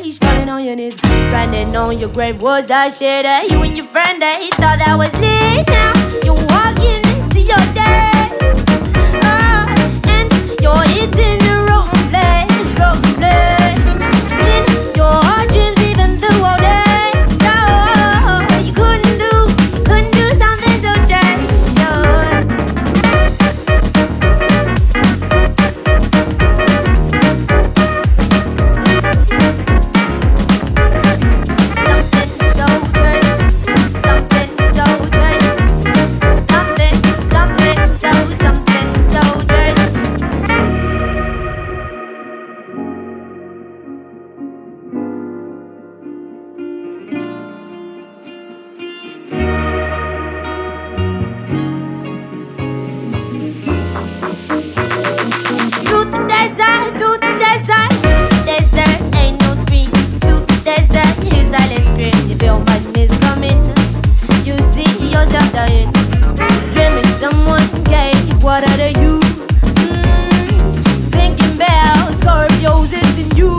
face, falling on your knees, grinding on your grave. Was that shit that you and your friend that he thought that was lit? Now you're walking into your day, and you're eating the rotten flesh, rotten flesh. In your dreams, even through all day. So you couldn't do something so dangerous. Through the desert, ain't no screams. Through the desert, his silent scream. You feel madness coming, you see yourself dying. Dreaming someone gave water to you. Thinking about Scorpios hitting you.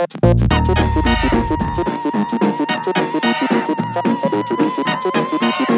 Thank you.